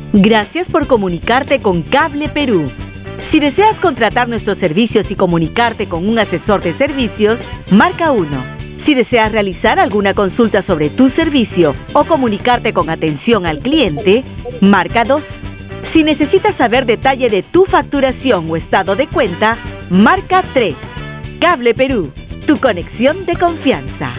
Gracias por comunicarte con Cable Perú. Si deseas contratar nuestros servicios y comunicarte con un asesor de servicios, marca 1. Si deseas realizar alguna consulta sobre tu servicio o comunicarte con atención al cliente, marca 2. Si necesitas saber detalle de tu facturación o estado de cuenta, marca 3. Cable Perú, tu conexión de confianza.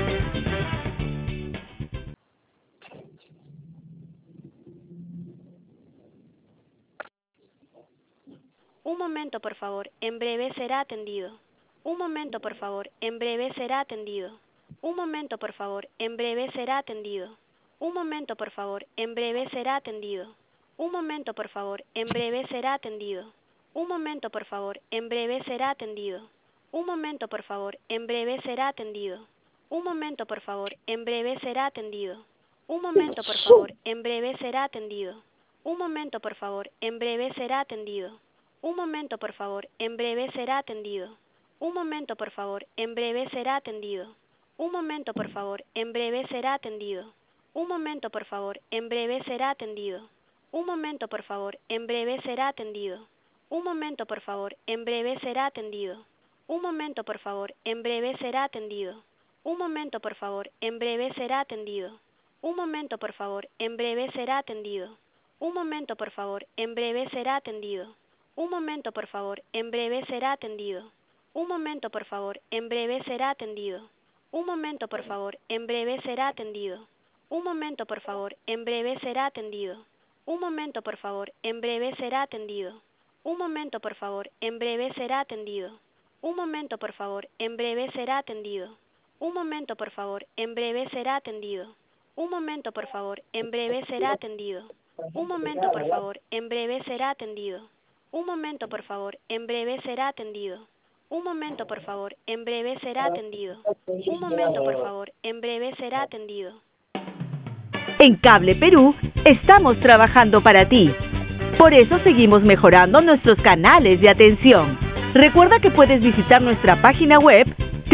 Un momento, por favor. En breve será atendido. Un momento, por favor. En breve será atendido. Un momento, por favor. En breve será atendido. Un momento, por favor. En breve será atendido. Un momento, por favor. En breve será atendido. Un momento, por favor. En breve será atendido. Un momento, por favor. En breve será atendido. Un momento, por favor. En breve será atendido. Un momento, por favor. En breve será atendido. Un momento, por favor. En breve será atendido. Un momento, por favor. En breve será atendido. Un momento, por favor. En breve será atendido. Un momento, por favor. En breve será atendido. Un momento, por favor. En breve será atendido. Un momento, por favor. En breve será atendido. Un momento, por favor. En breve será atendido. Un momento, por favor. En breve será atendido. Un momento, por favor. En breve será atendido. Un momento, por favor. En breve será atendido. Un momento, por favor. En breve será atendido. Un momento, por favor. En breve será atendido. Un momento, por favor. En breve será atendido. Un momento, por favor. En breve será atendido. Un momento, por favor. En breve será atendido. Un momento, por favor. En breve será atendido. Un momento, por favor. En breve será atendido. Un momento, por favor. En breve será atendido. Un momento, por favor. En breve será atendido. Un momento, por favor. En breve será atendido. Un momento, por favor. En breve será atendido. Un momento, por favor. En breve será atendido. Un momento, por favor. En breve será atendido. Un momento, por favor. En breve será atendido. En Cable Perú estamos trabajando para ti. Por eso seguimos mejorando nuestros canales de atención. Recuerda que puedes visitar nuestra página web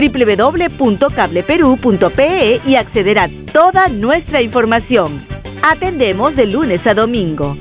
www.cableperu.pe y acceder a toda nuestra información. Atendemos de lunes a domingo.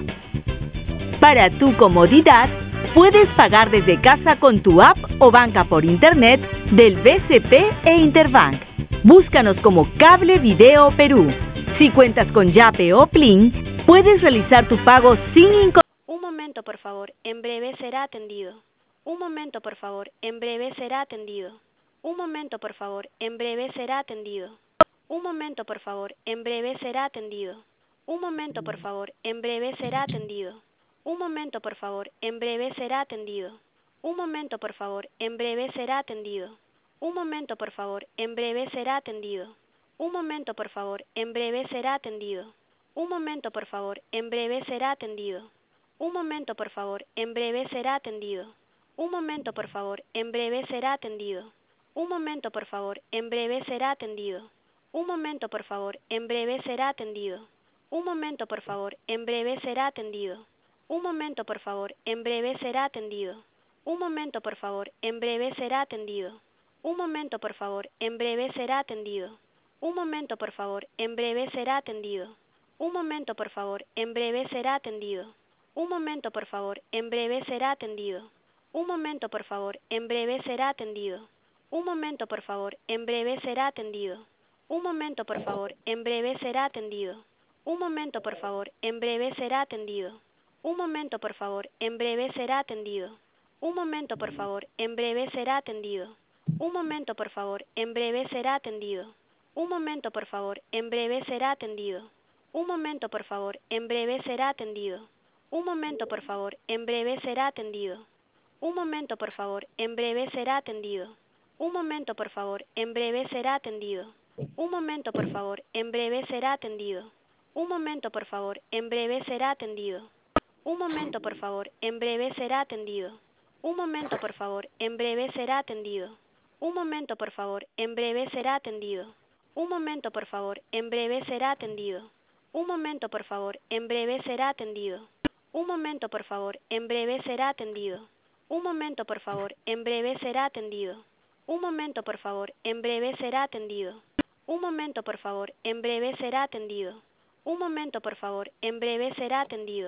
Para tu comodidad, puedes pagar desde casa con tu app o banca por internet del BCP e Interbank. Búscanos como Cable Video Perú. Si cuentas con Yape o Plin, puedes realizar tu pago sin Un momento, por favor. En breve será atendido. Un momento, por favor. En breve será atendido. Un momento, por favor. En breve será atendido. Un momento, por favor. En breve será atendido. Un momento, por favor. En breve será atendido. Un momento, por favor. En breve será atendido. Un momento, por favor. En breve será atendido. Un momento, por favor. En breve será atendido. Un momento, por favor. En breve será atendido. Un momento, por favor. En breve será atendido. Un momento, por favor. En breve será atendido. Un momento, por favor. En breve será atendido. Un momento, por favor. En breve será atendido. Un momento, por favor. En breve será atendido. Un momento, por favor. En breve será atendido. Un momento, por favor. En breve será atendido. Un momento, por favor. En breve será atendido. Un momento, por favor. En breve será atendido. Un momento, por favor. En breve será atendido. Un momento, por favor. En breve será atendido. Un momento, por favor. En breve será atendido. Un momento, por favor. En breve será atendido. Un momento, por favor. En breve será atendido. Un momento, por favor. En breve será atendido. Un momento, por favor. En breve será atendido. Un momento, por favor. En breve será atendido. Un momento, por favor. En breve será atendido. Un momento, por favor. En breve será atendido. Un momento, por favor. En breve será atendido. Un momento, por favor. En breve será atendido. Un momento, por favor. En breve será atendido. Un momento, por favor. En breve será atendido. Un momento, por favor. En breve será atendido. Un momento, por favor. En breve será atendido. Un momento, por favor. En breve será atendido. Un momento, por favor. En breve será atendido. Un momento, por favor. En breve será atendido. Un momento, por favor. En breve será atendido. Un momento, por favor. En breve será atendido. Un momento, por favor. En breve será atendido. Un momento, por favor. En breve será atendido. Un momento, por favor. En breve será atendido. Un momento, por favor. En breve será atendido. Un momento, por favor. En breve será atendido. Un momento, por favor. En breve será atendido.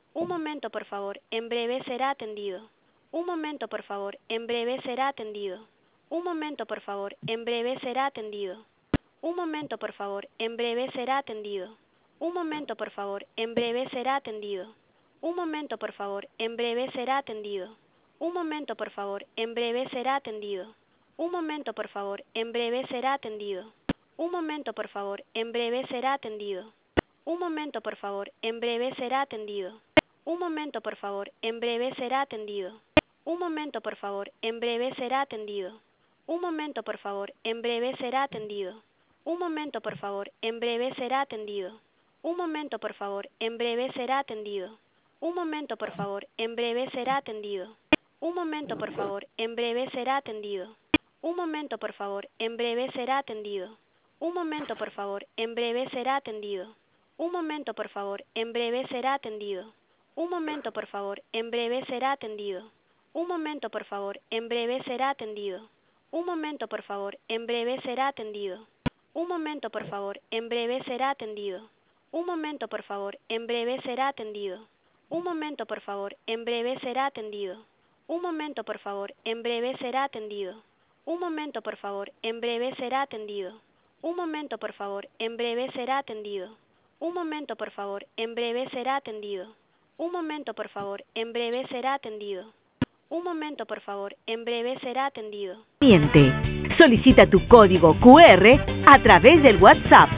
Un momento, por favor, en breve será atendido. Un momento, por favor, en breve será atendido. Un momento, por favor, en breve será atendido. Un momento, por favor, en breve será atendido. Un momento, por favor, en breve será atendido. Un momento, por favor, en breve será atendido. Un momento, por favor, en breve será atendido. Un momento, por favor, en breve será atendido. Un momento, por favor, en breve será atendido. Un momento, por favor, en breve será atendido. Un momento, por favor, en breve será atendido. Un momento, por favor, en breve será atendido. Un momento, por favor, en breve será atendido. Un momento, por favor, en breve será atendido. Un momento, por favor, en breve será atendido. Un momento, por favor, en breve será atendido. Un momento, por favor, en breve será atendido. Un momento, por favor, en breve será atendido. Un momento, por favor, en breve será atendido. Un momento, por favor, en breve será atendido. Un momento, por favor, en breve será atendido. Un momento, por favor, en breve será atendido. Un momento, por favor, en breve será atendido. Un momento, por favor, en breve será atendido. Un momento, por favor, en breve será atendido. Un momento, por favor, en breve será atendido. Un momento, por favor, en breve será atendido. Un momento, por favor, en breve será atendido. Un momento, por favor, en breve será atendido. Un momento, por favor, en breve será atendido. Un momento, por favor, en breve será atendido. Un momento, por favor, en breve será atendido. Solicita tu código QR a través del WhatsApp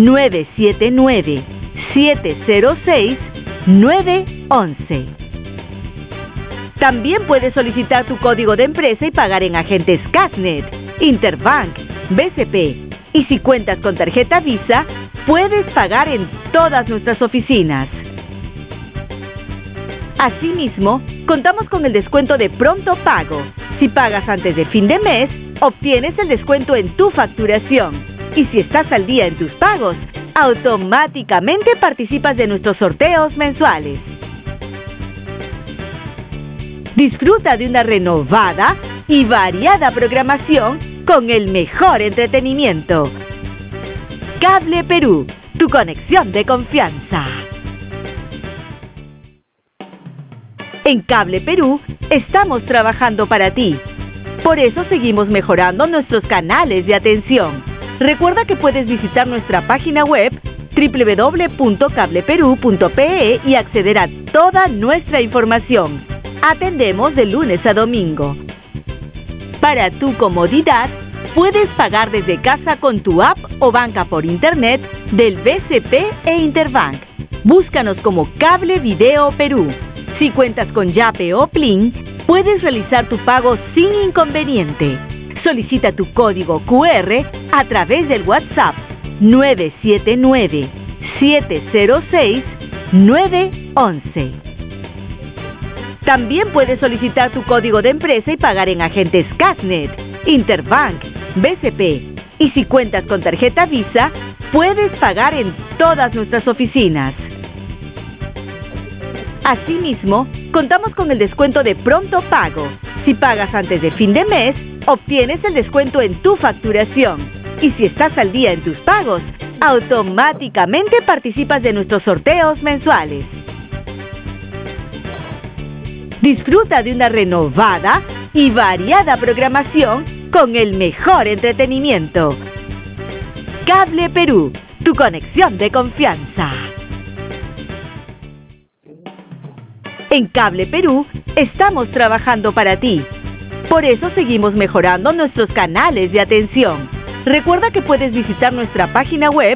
979-706-911. También puedes solicitar tu código de empresa y pagar en agentes Casnet, Interbank, BCP. Y si cuentas con tarjeta Visa, puedes pagar en todas nuestras oficinas. Asimismo, contamos con el descuento de pronto pago. Si pagas antes de fin de mes, obtienes el descuento en tu facturación. Y si estás al día en tus pagos, automáticamente participas de nuestros sorteos mensuales. Disfruta de una renovada y variada programación con el mejor entretenimiento. Cable Perú, tu conexión de confianza. En Cable Perú estamos trabajando para ti. Por eso seguimos mejorando nuestros canales de atención. Recuerda que puedes visitar nuestra página web www.cableperú.pe y acceder a toda nuestra información. Atendemos de lunes a domingo. Para tu comodidad, puedes pagar desde casa con tu app o banca por internet del BCP e Interbank. Búscanos como Cable Video Perú. Si cuentas con Yape o Plin, puedes realizar tu pago sin inconveniente. Solicita tu código QR a través del WhatsApp 979-706-911. También puedes solicitar tu código de empresa y pagar en agentes Casnet, Interbank, BCP. Y si cuentas con tarjeta Visa, puedes pagar en todas nuestras oficinas. Asimismo, contamos con el descuento de pronto pago. Si pagas antes de fin de mes, obtienes el descuento en tu facturación. Y si estás al día en tus pagos, automáticamente participas de nuestros sorteos mensuales. Disfruta de una renovada y variada programación con el mejor entretenimiento. Cable Perú, tu conexión de confianza. En Cable Perú estamos trabajando para ti. Por eso seguimos mejorando nuestros canales de atención. Recuerda que puedes visitar nuestra página web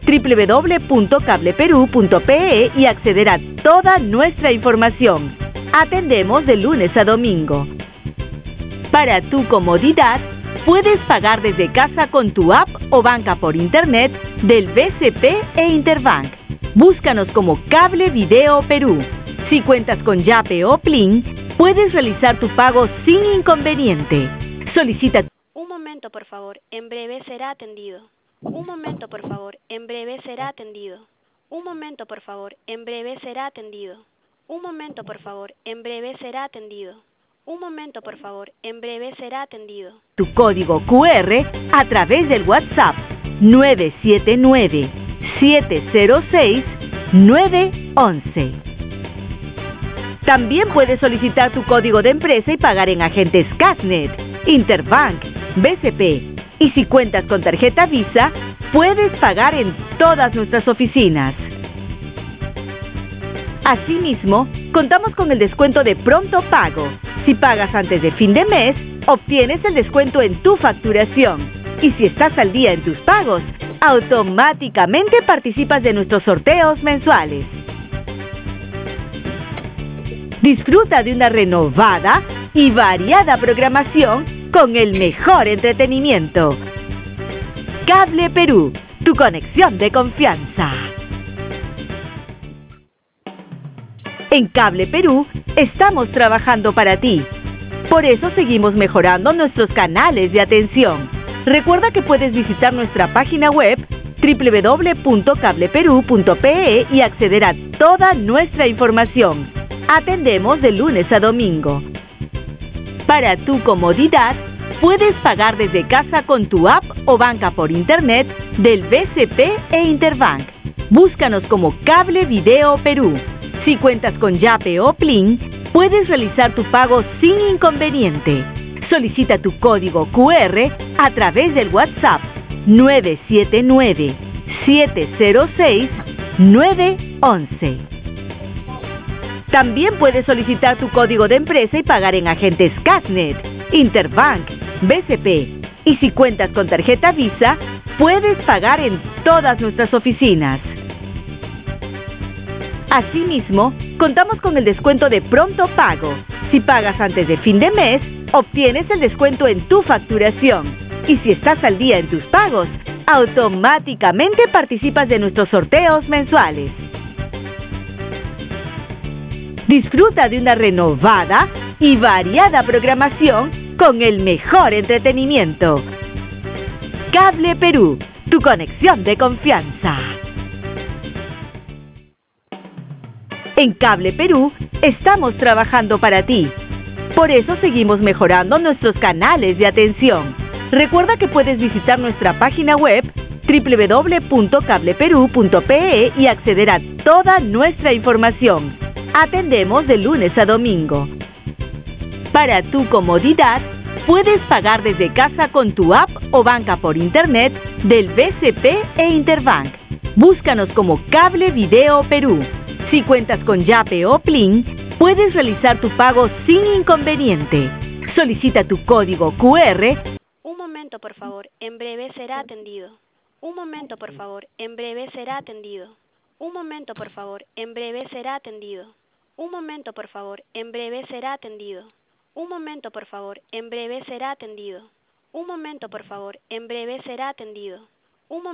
www.cableperú.pe y acceder a toda nuestra información. Atendemos de lunes a domingo. Para tu comodidad, puedes pagar desde casa con tu app o banca por internet del BCP e Interbank. Búscanos como Cable Video Perú. Si cuentas con Yape o Plin, puedes realizar tu pago sin inconveniente. Solicita. Un momento, por favor, en breve será atendido. Un momento, por favor, en breve será atendido. Un momento, por favor, en breve será atendido. Un momento, por favor, en breve será atendido. Un momento, por favor, en breve será atendido. Tu código QR a través del WhatsApp 979-706-911. También puedes solicitar tu código de empresa y pagar en agentes Cashnet, Interbank, BCP. Y si cuentas con tarjeta Visa, puedes pagar en todas nuestras oficinas. Asimismo, contamos con el descuento de pronto pago. Si pagas antes de fin de mes, obtienes el descuento en tu facturación. Y si estás al día en tus pagos, automáticamente participas de nuestros sorteos mensuales. Disfruta de una renovada y variada programación con el mejor entretenimiento. Cable Perú, tu conexión de confianza. En Cable Perú estamos trabajando para ti. Por eso seguimos mejorando nuestros canales de atención. Recuerda que puedes visitar nuestra página web www.cableperú.pe y acceder a toda nuestra información. Atendemos de lunes a domingo. Para tu comodidad, puedes pagar desde casa con tu app o banca por internet del BCP e Interbank. Búscanos como Cable Video Perú. Si cuentas con Yape o Plin, puedes realizar tu pago sin inconveniente. Solicita tu código QR a través del WhatsApp 979-706-911. También puedes solicitar tu código de empresa y pagar en agentes Cashnet, Interbank, BCP. Y si cuentas con tarjeta Visa, puedes pagar en todas nuestras oficinas. Asimismo, contamos con el descuento de pronto pago. Si pagas antes de fin de mes, obtienes el descuento en tu facturación. Y si estás al día en tus pagos, automáticamente participas de nuestros sorteos mensuales. Disfruta de una renovada y variada programación con el mejor entretenimiento. Cable Perú, tu conexión de confianza. En Cable Perú estamos trabajando para ti. Por eso seguimos mejorando nuestros canales de atención. Recuerda que puedes visitar nuestra página web www.cableperú.pe y acceder a toda nuestra información. Atendemos de lunes a domingo. Para tu comodidad, puedes pagar desde casa con tu app o banca por internet del BCP e Interbank. Búscanos como Cable Video Perú. Si cuentas con Yape o Plin, puedes realizar tu pago sin inconveniente. Solicita tu código QR. Un momento, por favor. En breve será atendido. Un momento, por favor. En breve será atendido. Un momento, por favor. En breve será atendido. Un momento, por favor. En breve será atendido. Un momento, por favor. En breve será atendido. Un momento, por favor. En breve será atendido. Un momento.